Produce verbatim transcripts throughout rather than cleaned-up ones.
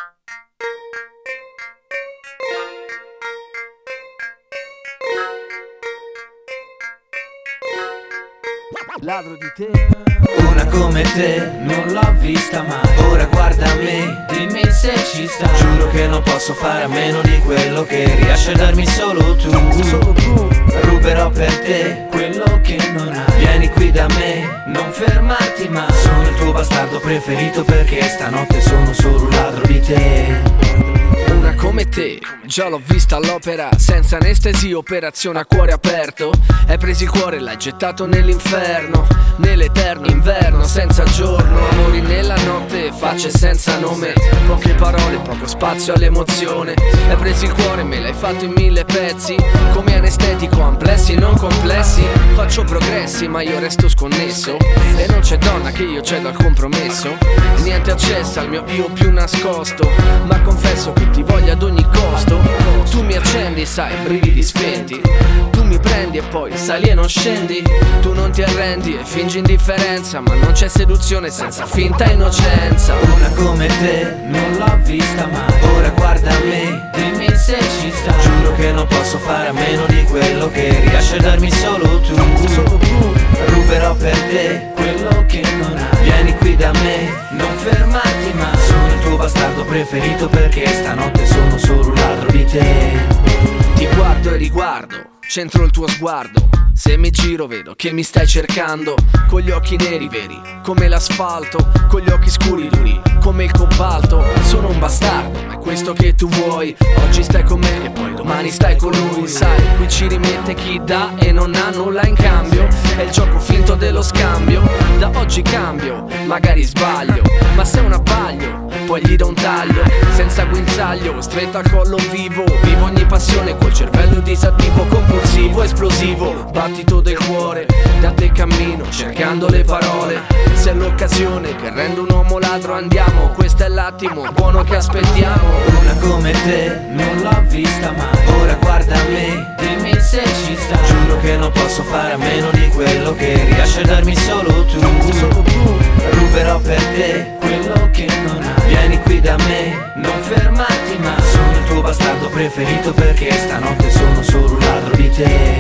Ladro di te. Una come te non l'ho vista mai. Ora guarda me, dimmi se ci sta. Giuro che non posso fare a meno di quello che riesci a darmi solo tu. Solo tu. Ruberò per te quello che non hai. Vieni qui da me, non fermarti mai. Sono il tuo bastardo preferito perché stanotte sono solo un ladro di te. Una come te, già l'ho vista all'opera, senza anestesia, operazione a cuore aperto. Hai preso il cuore e l'hai gettato nell'inferno, nell'eterno inverno senza giorno. Amori nella notte, facce senza nome, poche parole, poco spazio all'emozione. Hai preso il cuore e me l'hai fatto in mille pezzi, come anestetico, amplessi e non complessi. Faccio progressi ma io resto sconnesso, e non c'è donna che io cedo al compromesso. Niente accesso al mio io più nascosto, ma confesso che ti voglio ad ogni costo. Tu mi accendi, sai, brividi spenti. Tu mi prendi e poi sali e non scendi. Tu non ti arrendi e fingi indifferenza, ma non c'è seduzione senza finta innocenza. Una come te non l'ho vista mai. Ora guarda me, dimmi se ci sta. Giuro che non posso fare a meno di quello che riesci a darmi solo tu. Solo tu. Ruberò per te quello che non hai. Vieni qui da me, non fermarti mai. Sono il tuo bastardo preferito perché stanotte sono solo un ladro di te. Ti guardo e riguardo, centro il tuo sguardo. Se mi giro vedo che mi stai cercando, con gli occhi neri veri come l'asfalto, con gli occhi scuri duri come il cobalto. Sono un bastardo, ma è questo che tu vuoi. Oggi stai con me e poi domani stai con lui. Sai, qui ci rimette chi dà e non ha nulla in cambio. È il gioco finto dello scambio. Da oggi cambio, magari sbaglio, ma se è un abbaglio poi gli do un taglio. Senza guinzaglio, stretto al collo vivo. Vivo ogni passione col cervello disattivo, compulsivo, esplosivo, battito del cuore. Da te cammino cercando le parole. Se è l'occasione che rende un uomo ladro, andiamo, questo è l'attimo buono che aspettiamo. Una come te non l'ho vista mai. Ora guarda me, dimmi se ci sta. Giuro che non posso fare a meno di quello che riesci a darmi solo tu. Solo tu. Ruberò per te quello che non hai. Vieni qui da me, non fermarti mai. Sono il tuo bastardo preferito perché stanotte sono solo un ladro di te.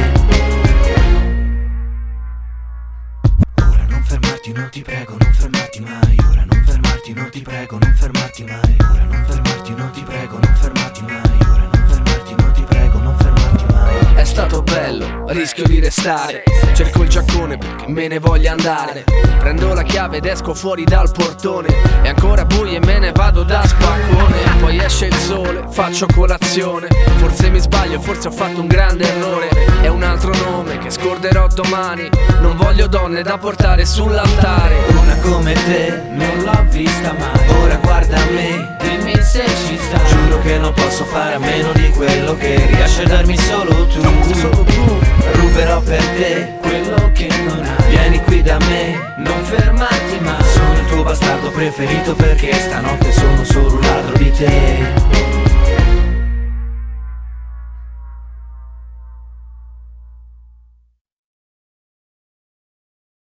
Ora non fermarti, non ti prego, non fermarti mai. Ora non fermarti, non ti prego, non fermarti mai. Ora non fermarti, non ti prego, non fermarti mai. Ora non fermarti, non ti prego, non fermarti mai. È stato bello, rischio di restare. Cerco il giaccone perché me ne voglio andare. Prendo la chiave ed esco fuori dal portone. È ancora buio e me ne vado da spaccone. Poi esce il sole, faccio colazione. Forse mi sbaglio, forse ho fatto un grande errore. È un altro nome che scorderò domani. Non voglio donne da portare sull'altare. Una come te non l'ho vista mai. Ora guarda me, dimmi se ci sta. Giuro che non posso fare a meno di quello che riesci a darmi